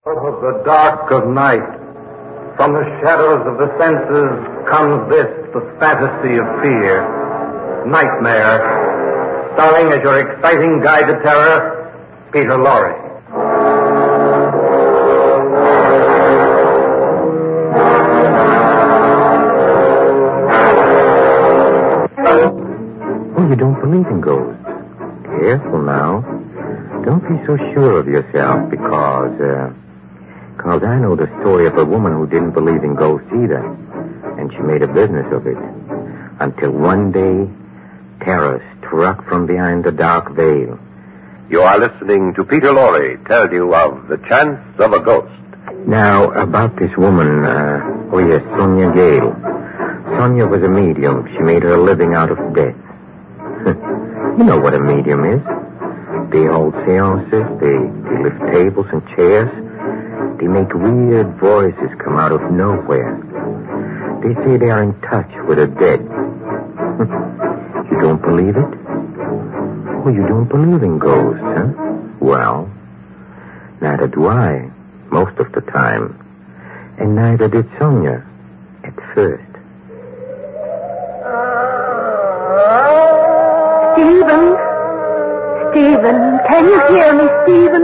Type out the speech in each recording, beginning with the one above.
Out of the dark of night, from the shadows of the senses, comes this, the fantasy of fear. Nightmare, starring as your exciting guide to terror, Peter Lorre. Oh, you don't believe in ghosts? Careful now. Don't be so sure of yourself because I know the story of a woman who didn't believe in ghosts either. And she made a business of it. Until one day, terror struck from behind the dark veil. You are listening to Peter Lorre tell you of The Chance of a Ghost. Now, about this woman, Sonia Gale. Sonia was a medium. She made her living out of death. You know what a medium is. They hold seances, they lift tables and chairs. They make weird voices come out of nowhere. They say they are in touch with the dead. You don't believe it? Oh, you don't believe in ghosts, huh? Well, neither do I, most of the time. And neither did Sonia, at first. Stephen, can you hear me, Stephen?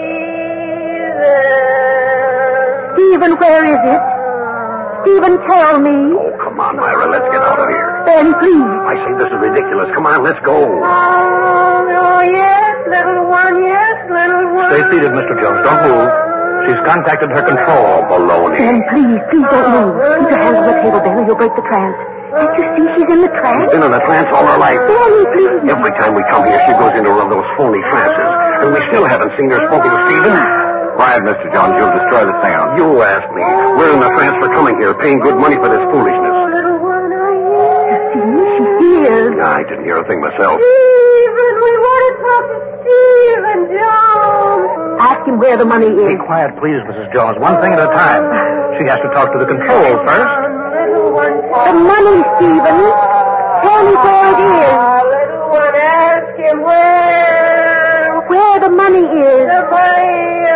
Stephen, where is it? Stephen, tell me. Oh, come on, Myra, let's get out of here. Ben, please. I say this is ridiculous. Come on, let's go. Oh, yes, little one, yes, little one. Stay seated, Mr. Jones. Don't move. She's contacted her control. Baloney. Ben, please don't move. Keep your hands on the table, Ben, or you'll break the trance. Can't you see she's in the trance? She's been in a trance all her life. Benny, please. Every time we come here, she goes into one of those phony trances. And we still haven't seen her spoken to Stephen. Quiet, Mr. Jones. You'll destroy the seance. You asked me. We're in a trance for coming here, paying good money for this foolishness. Oh, little one, I hear. She hears. I didn't hear a thing myself. Stephen, we want to talk to Stephen Jones. Ask him where the money is. Be quiet, please, Mrs. Jones. One thing at a time. She has to talk to the control first. The money, Stephen. Tell me where it is. Little one, ask him where the money is. The money.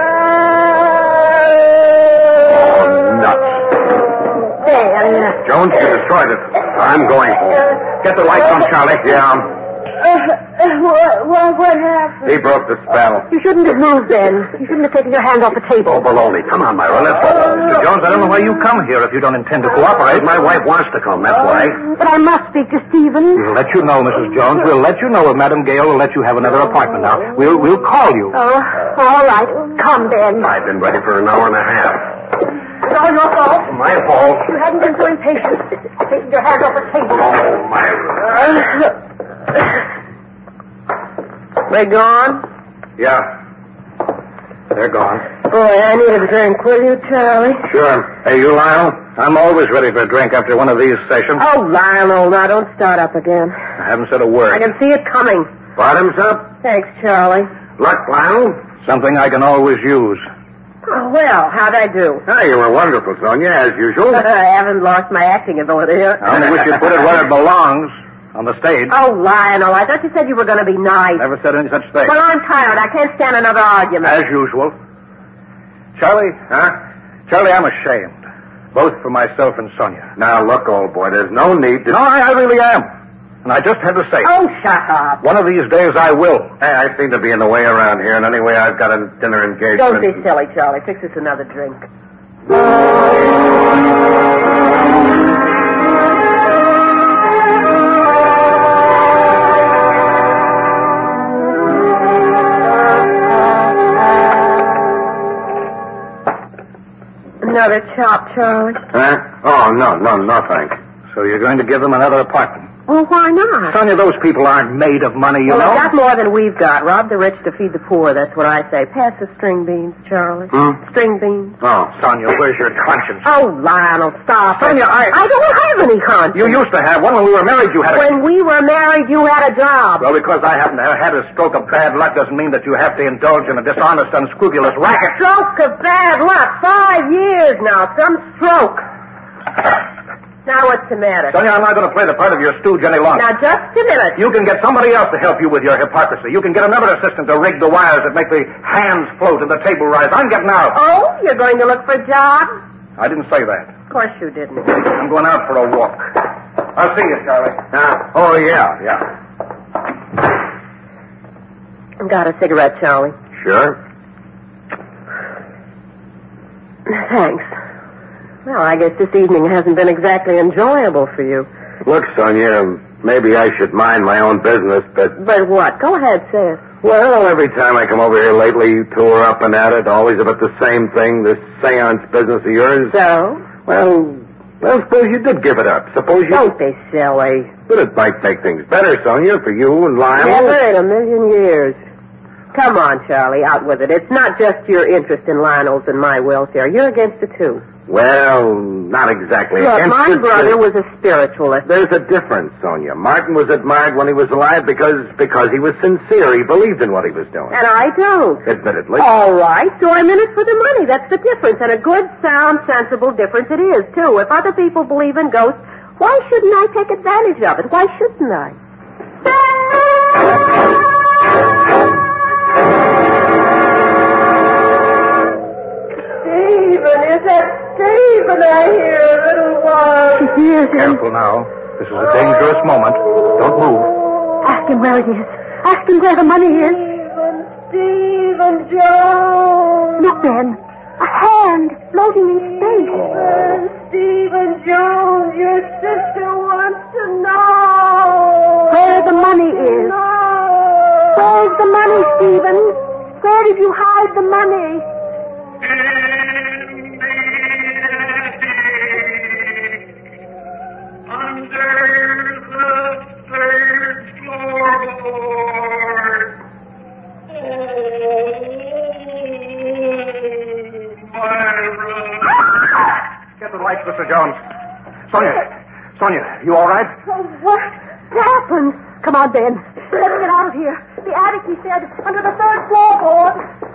Oh, nuts. There. Jones, you destroyed it. I'm going home. Get the lights on, Charlie. Yeah. What happened? He broke the spell. You shouldn't have moved then. You shouldn't have taken your hand off the Oh, table. baloney. Come on, Myra. Let's go. Mr. Jones, I don't know why you come here if you don't intend to cooperate. My wife wants to come, that's why. But I must speak to Stephen. We'll let you know, Mrs. Jones. We'll let you know if Madam Gale will let you have another appointment now. We'll call you. Oh, all right. Come, Ben. I've been ready for an hour and a half. It's all your fault. My fault. You hadn't been so impatient. Taking your hands off the table. Oh, Myra. They gone? Yeah. They're gone. Boy, I need a drink, will you, Charlie? Sure. Hey, you, Lionel? I'm always ready for a drink after one of these sessions. Oh, Lionel, now don't start up again. I haven't said a word. I can see it coming. Bottoms up. Thanks, Charlie. Luck, Lionel. Something I can always use. Oh, well, how'd I do? Ah, you were wonderful, Sonia, as usual. I haven't lost my acting ability. I only wish you'd put it where it belongs, on the stage. Oh, Lionel, I thought you said you were going to be nice. Never said any such thing. Well, I'm tired. I can't stand another argument. As usual. Charlie? Huh? Charlie, I'm ashamed. Both for myself and Sonia. Now, look, old boy, there's no need to... No, I really am. And I just had to say it. Oh, shut up. One of these days I will. Hey, I seem to be in the way around here, and anyway, I've got a dinner engagement. Don't be silly, Charlie. Fix us another drink. Another chop, Charlie. Huh? Oh, no, thanks. So you're going to give them another apartment? Well, why not? Sonia, those people aren't made of money, you Well, know. they've got more than we've got. Rob the rich to feed the poor, that's what I say. Pass the string beans, Charlie. String beans. Oh, Sonia, where's your conscience? Oh, Lionel, stop. Sonia, I don't have any conscience. You used to have one. When we were married, you had a... When we were married, you had a job. Well, because I haven't had a stroke of bad luck doesn't mean that you have to indulge in a dishonest, unscrupulous racket. Stroke of bad luck. 5 years now. Some stroke. Now what's the matter? Sonia, I'm not going to play the part of your stooge any longer. Now, just a minute. You can get somebody else to help you with your hypocrisy. You can get another assistant to rig the wires that make the hands float and the table rise. I'm getting out. Oh, you're going to look for a job? I didn't say that. Of course you didn't. I'm going out for a walk. I'll see you, Charlie. Oh, yeah. Got a cigarette, Charlie? Sure. Thanks. Well, I guess this evening hasn't been exactly enjoyable for you. Look, Sonia, maybe I should mind my own business, but... But what? Go ahead, say it. Well, every time I come over here lately, you two are up and at it, always about the same thing, this seance business of yours. So? Well, suppose you did give it up. Suppose you... Don't be silly. But it might make things better, Sonia, for you and Lionel. Never in a million years. Come on, Charlie, out with it. It's not just your interest in Lionel's and my welfare. You're against it, too. Well, not exactly. Look, against my it, brother was a spiritualist. There's a difference, Sonia. Martin was admired when he was alive because he was sincere. He believed in what he was doing. And I don't. Admittedly. All right, so I'm in it for the money. That's the difference. And a good, sound, sensible difference it is, too. If other people believe in ghosts, why shouldn't I take advantage of it? Why shouldn't I? Stephen, is that Stephen I hear, little one? She hears him. Careful now. This is a dangerous moment. Don't move. Ask him where it is. Ask him where the money is. Stephen Jones. Look, Ben. A hand floating in space. Stephen Jones, your sister wants to know. Where the money is. Where's the money, Stephen? Where did you hide the money? Under the third floorboard. Get the lights, Mr. Jones. Sonia, you all right? Oh, what happened? Come on, Ben. Let's get out of here. The attic, he said, under the third floorboard.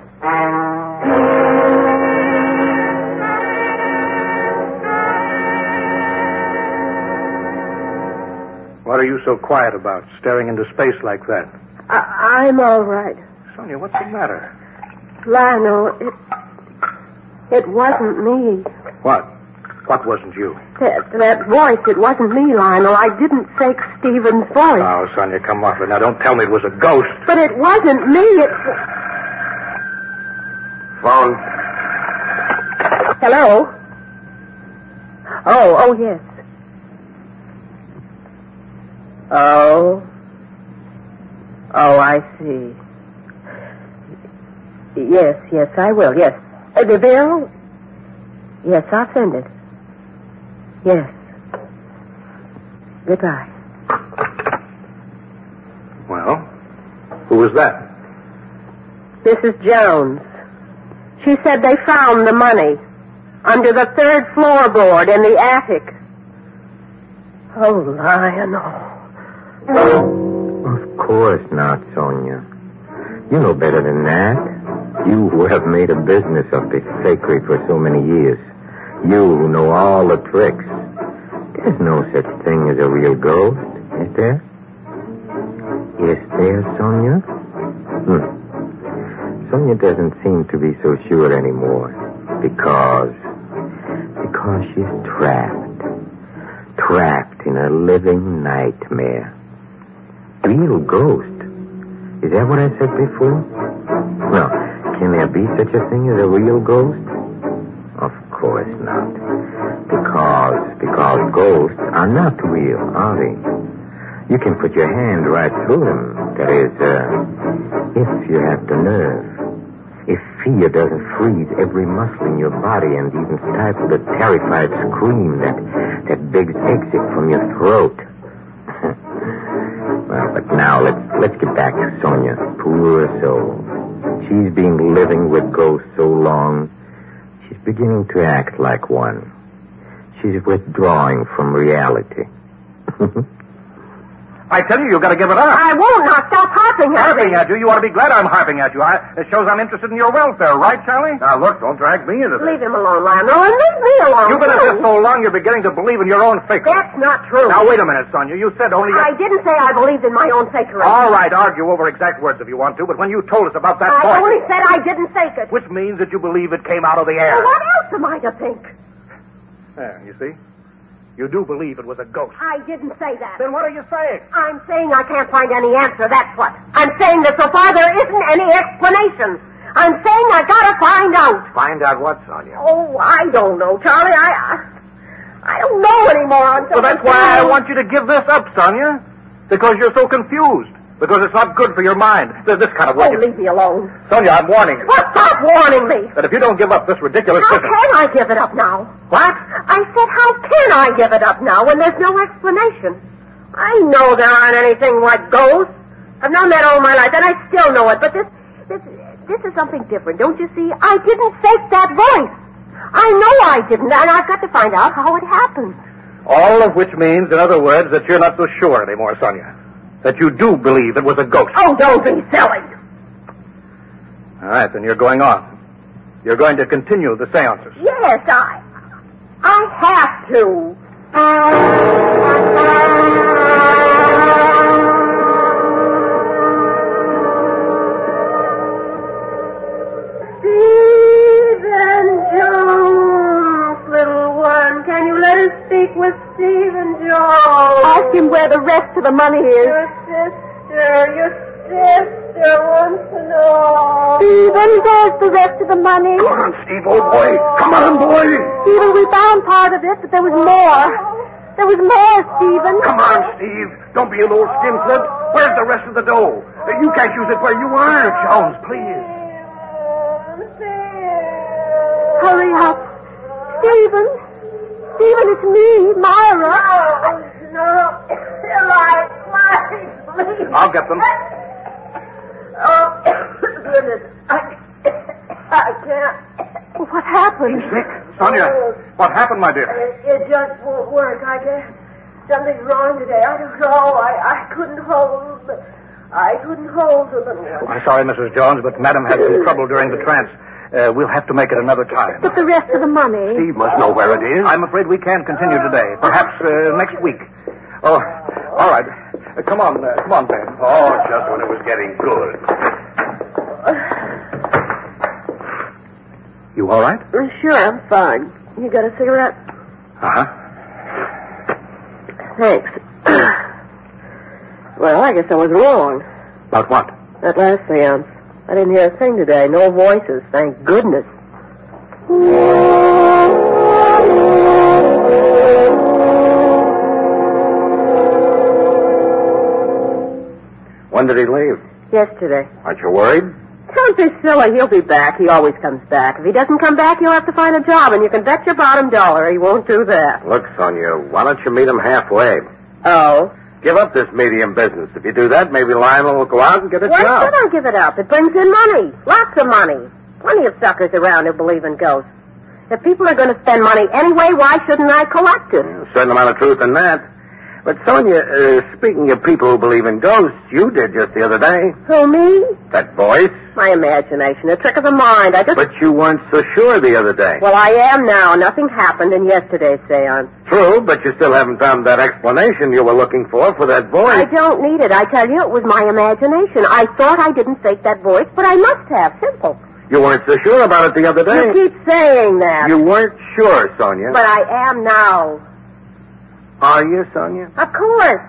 What are you so quiet about, staring into space like that? I'm all right. Sonia, what's the matter? Lionel, it wasn't me. What? What wasn't you? That voice, it wasn't me, Lionel. I didn't fake Stephen's voice. Oh, Sonia, come off it. Now, don't tell me it was a ghost. But it wasn't me. Phone. Hello? Oh, yes. Oh, I see. Yes, I will, yes. The bill? Yes, I'll send it. Yes. Goodbye. Well, who was that? Mrs. Jones. She said they found the money under the third floorboard in the attic. Oh, Lionel. Of course not, Sonia. You know better than that. You who have made a business of this sacred for so many years. You who know all the tricks. There's no such thing as a real ghost, is there? Is there, Sonia? Sonia doesn't seem to be so sure anymore. Because she's trapped in a living nightmare. Real ghost. Is that what I said before? No. Can there be such a thing as a real ghost? Of course not. Because ghosts are not real, are they? You can put your hand right through them. That is, if you have the nerve. If fear doesn't freeze every muscle in your body and even stifle the terrified scream that begs exit from your throat. Well, but now let's get back to Sonia. Poor soul. She's been living with ghosts so long, she's beginning to act like one. She's withdrawing from reality. I tell you, you've got to give it up. I won't. Now stop harping at me. Harping at you? You ought to be glad I'm harping at you. It shows I'm interested in your welfare, right, Charlie? Now, look, don't drag me into this. Leave him alone, Lionel, and leave me alone. You've been at this so long, you're beginning to believe in your own fakery. That's not true. Now, wait a minute, Sonia. You said only... I didn't say I believed in my own fakery. All right, argue over exact words if you want to, but when you told us about that I voice... only said I didn't fake it. Which means that you believe it came out of the air. Well, what else am I to think? There, you see? You do believe it was a ghost. I didn't say that. Then what are you saying? I'm saying I can't find any answer, that's what. I'm saying that so far there isn't any explanation. I'm saying I gotta find out. Find out what, Sonia? Oh, I don't know, Charlie. I don't know anymore. Well, that's why I want you to give this up, Sonia. Because you're so confused. Because it's not good for your mind. This kind of way. Oh, leave me alone. Sonia, I'm warning you. Well, stop warning me. That if you don't give up this ridiculous How business... can I give it up now? What? I said, how can I give it up now when there's no explanation? I know there aren't anything like ghosts. I've known that all my life, and I still know it. But this is something different, don't you see? I didn't fake that voice. I know I didn't, and I've got to find out how it happened. All of which means, in other words, that you're not so sure anymore, Sonia. That you do believe it was a ghost. Oh, don't be silly. All right, then you're going on. You're going to continue the seances. Yes, I have to. Stephen Jones, little one. Can you let us speak with Stephen Jones? Ask him where the rest of the money is. Your sister wants to know. Stephen, there's the rest of the money. Come on, Steve, old boy. Come on, boy. Stephen, we found part of it, but there was more. There was more, Stephen. Come on, Steve. Don't be an old skinflint. Where's the rest of the dough? You can't use it where you are. Jones, please. Hurry up. Stephen. Stephen, it's me, Myra. No. I'll get them. Oh, goodness. I can't. Well, what happened? Sick. Sonia, what happened, my dear? It just won't work. I guess something's wrong today. I don't know. I couldn't hold the little one. I'm sorry, Mrs. Jones, but Madam had some trouble during the trance. We'll have to make it another time. But the rest of the money? Steve must know where it is. I'm afraid we can't continue today. Perhaps next week. Oh, all right. Come on, Ben. Oh, just when it was getting good. You all right? Sure, I'm fine. You got a cigarette? Uh-huh. Thanks. Well, I guess I was wrong. About what? That last seance. I didn't hear a thing today. No voices, thank goodness. When did he leave? Yesterday. Aren't you worried? Don't be silly. He'll be back. He always comes back. If he doesn't come back, you'll have to find a job, and you can bet your bottom dollar he won't do that. Look, Sonia, why don't you meet him halfway? Oh? Give up this medium business. If you do that, maybe Lionel will go out and get a Why job. should I give it up? It brings in money. Lots of money. Plenty of suckers around who believe in ghosts. If people are going to spend money anyway, why shouldn't I collect it? A certain amount of truth in that. But, Sonia, speaking of people who believe in ghosts, you did just the other day. Who, me? That voice. My imagination, a trick of the mind. But you weren't so sure the other day. Well, I am now. Nothing happened in yesterday's seance. True, but you still haven't found that explanation you were looking for that voice. I don't need it. I tell you, it was my imagination. I thought I didn't fake that voice, but I must have. Simple. You weren't so sure about it the other day. You keep saying that. You weren't sure, Sonia. But I am now. Are you, Sonia? Of course.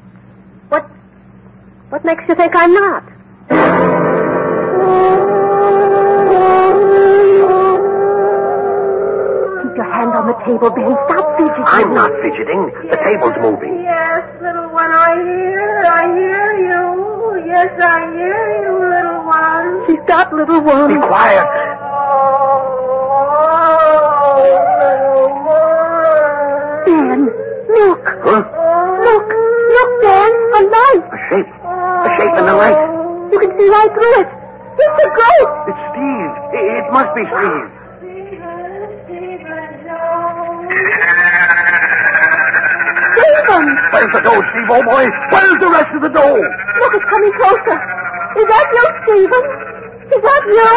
What makes you think I'm not? Keep your hand on the table, Ben. Stop fidgeting. I'm not fidgeting. The table's moving. Yes, little one, I hear you. Yes, I hear you, little one. She's got little one. Be quiet. Ben, look. Huh? Look, Ben, a light. A shape in the light. You can see right through it. It's a ghost. It's Steve. It must be Steve. Stephen! Where's the dough, Steve, old boy? Where's the rest of the dough? Look, it's coming closer. Is that you, Stephen? Is that you?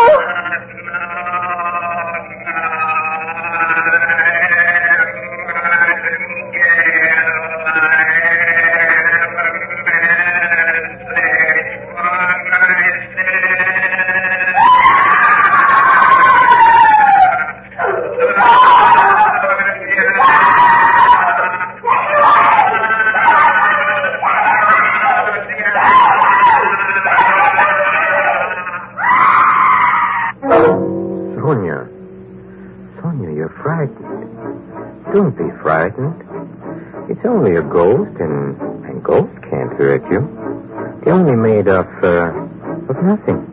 Sonia, you're frightened. Don't be frightened. It's only a ghost, and ghosts can't hurt you. They're only made of nothing.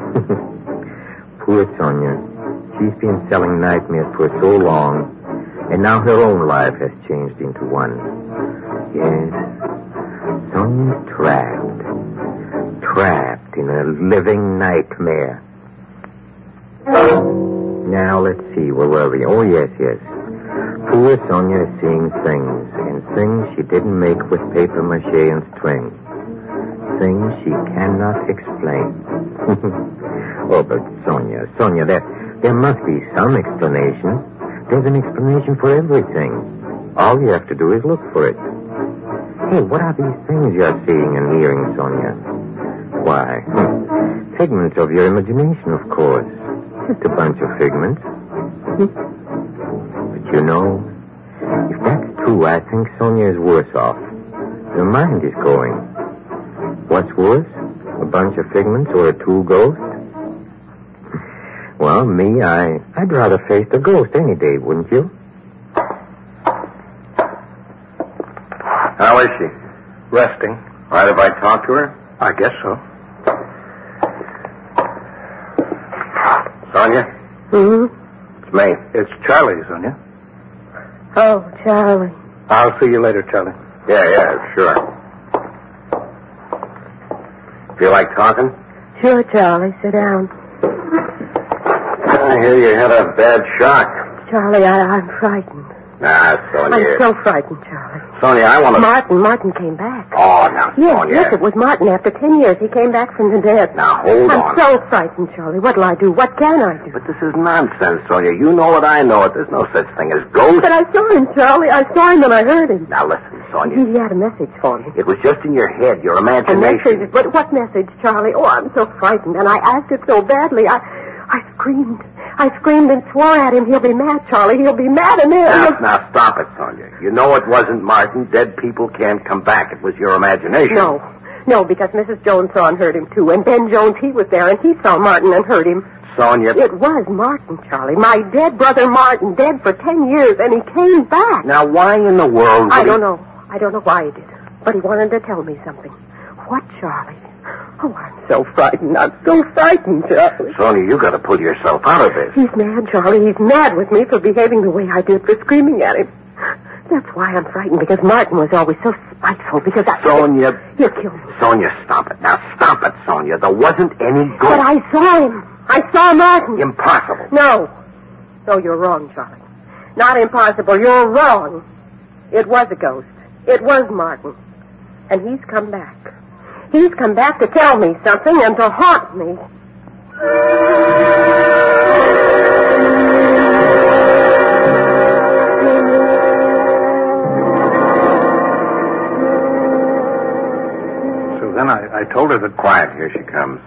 Poor Sonia. She's been selling nightmares for so long, and now her own life has changed into one. Yes, Sonia's trapped in a living nightmare. Now, let's see, where were we? Oh, yes. Poor Sonia is seeing things, and things she didn't make with paper mache and string. Things she cannot explain. Oh, but Sonia, there must be some explanation. There's an explanation for everything. All you have to do is look for it. Hey, what are these things you're seeing and hearing, Sonia? Why, figments of your imagination, of course. Just a bunch of figments. But you know, if that's true, I think Sonia is worse off. Her mind is going. What's worse? A bunch of figments or a true ghost? Well, me, I'd rather face the ghost any day, wouldn't you? How is she? Resting. Mind if I talk to her? I guess so. Sonia? Hmm? It's me. It's Charlie, Sonia. Oh, Charlie. I'll see you later, Charlie. Yeah, sure. Feel like talking? Sure, Charlie. Sit down. I hear you had a bad shock. Charlie, I'm frightened. Nah, Sonia. I'm so frightened, Charlie. Sonia, I want to... Martin came back. Oh, now, Sonia. Yes, it was Martin. After 10 years, he came back from the dead. Now, hold on. I'm so frightened, Charlie. What'll I do? What can I do? But this is nonsense, Sonia. You know it, I know it. There's no such thing as ghosts. But I saw him, Charlie. I saw him and I heard him. Now, listen, Sonia. He had a message for me. It was just in your head, your A imagination. message? But what message, Charlie? Oh, I'm so frightened. And I asked it so badly. I screamed. I screamed and swore at him. He'll be mad, Charlie. He'll be mad and Now, stop it, Sonia. You know it wasn't Martin. Dead people can't come back. It was your imagination. No, because Mrs. Jones saw and heard him, too. And Ben Jones, he was there, and he saw Martin and heard him. Sonia... It was Martin, Charlie. My dead brother Martin, dead for 10 years, and he came back. Now, why in the world... I don't know. I don't know why he did. But he wanted to tell me something. What, Charlie? Oh, I'm so frightened. I'm so frightened, Charlie. Sonia, you got to pull yourself out of this. He's mad, Charlie. He's mad with me for behaving the way I did, for screaming at him. That's why I'm frightened, because Martin was always so spiteful, because Sonia... He'll kill me. Sonia, stop it. Now, stop it, Sonia. There wasn't any ghost. But I saw him. I saw Martin. Impossible. No, you're wrong, Charlie. Not impossible. You're wrong. It was a ghost. It was Martin. And he's come back. He's come back to tell me something and to haunt me. So then I told her that... Quiet. Here she comes.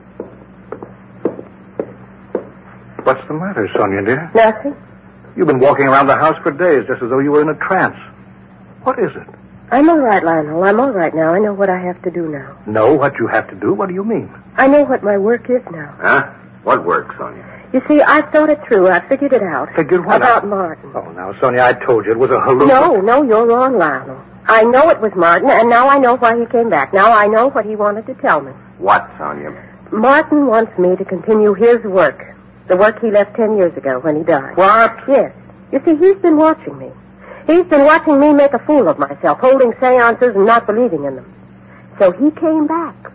What's the matter, Sonia, dear? Nothing. You've been walking around the house for days just as though you were in a trance. What is it? I'm all right, Lionel. I'm all right now. I know what I have to do now. Know what you have to do? What do you mean? I know what my work is now. Huh? What work, Sonia? You see, I've thought it through. I've figured it out. Figured what About out? Martin. Oh, now, Sonia, I told you it was a hallucination. No, you're wrong, Lionel. I know it was Martin, and now I know why he came back. Now I know what he wanted to tell me. What, Sonia? Martin wants me to continue his work. The work he left 10 years ago when he died. What? Yes. You see, he's been watching me. He's been watching me make a fool of myself, holding seances and not believing in them. So he came back.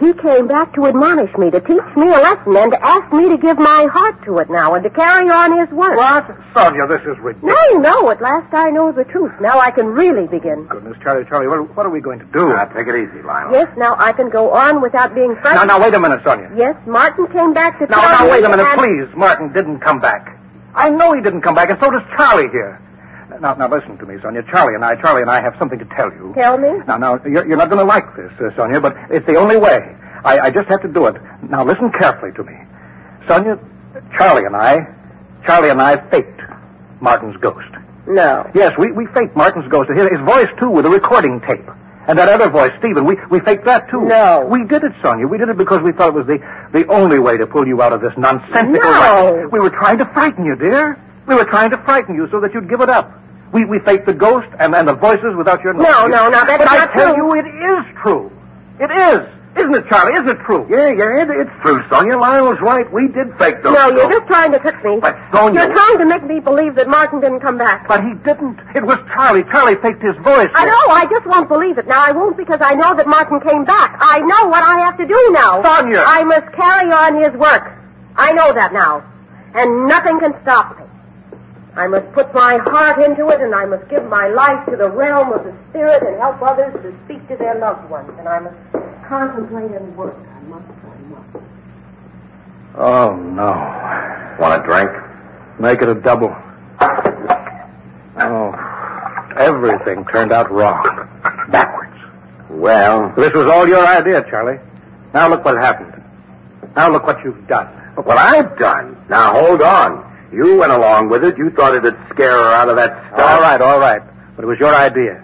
He came back to admonish me, to teach me a lesson, and to ask me to give my heart to it now and to carry on his work. What? Sonia, this is ridiculous. No, at last I know the truth. Now I can really begin. Goodness, Charlie, what are we going to do? Take it easy, Lionel. Yes, now I can go on without being frightened. Now, wait a minute, Sonia. Yes, Martin came back to tell Now, me wait a minute, and- please. Martin didn't come back. I know he didn't come back, and so does Charlie here. Now, listen to me, Sonia. Charlie and I have something to tell you. Tell me? Now, you're not going to like this, Sonia, but it's the only way. I just have to do it. Now, listen carefully to me. Sonia, Charlie and I faked Martin's ghost. No. Yes, we faked Martin's ghost. His voice, too, with a recording tape. And that other voice, Stephen, we faked that, too. No. We did it, Sonia. We did it because we thought it was the only way to pull you out of this nonsensical... No. We were trying to frighten you, dear. We were trying to frighten you so that you'd give it up. We faked the ghost and the voices without your knowledge. No, that's but not I tell true. you, it is true. It is. Isn't it, Charlie? Isn't it true? Yeah, it's true, Sonia. Lionel's right. We did fake those. No, you're just trying to trick me. But, Sonia... You're trying to make me believe that Martin didn't come back. But he didn't. It was Charlie. Charlie faked his voice. I know. I just won't believe it. Now, I won't because I know that Martin came back. I know what I have to do now. Sonia! I must carry on his work. I know that now. And nothing can stop me. I must put my heart into it, and I must give my life to the realm of the spirit and help others to speak to their loved ones. And I must contemplate and work. I must. Oh, no. Want a drink? Make it a double. Oh, everything turned out wrong. Backwards. Well... This was all your idea, Charlie. Now look what happened. Now look what you've done. Look what I've done. Now, hold on. You went along with it. You thought it'd scare her out of that stuff. All right. But it was your idea.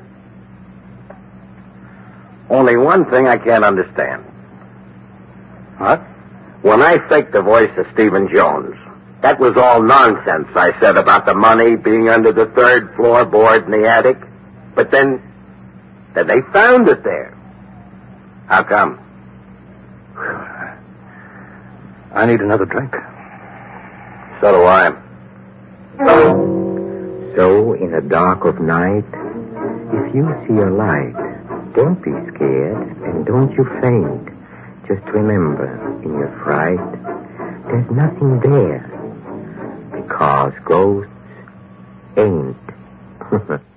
Only one thing I can't understand. What? When I faked the voice of Stephen Jones, that was all nonsense I said about the money being under the third floorboard in the attic. But then they found it there. How come? I need another drink. So do I. So, in the dark of night, if you see a light, don't be scared and don't you faint. Just remember, in your fright, there's nothing there. Because ghosts ain't.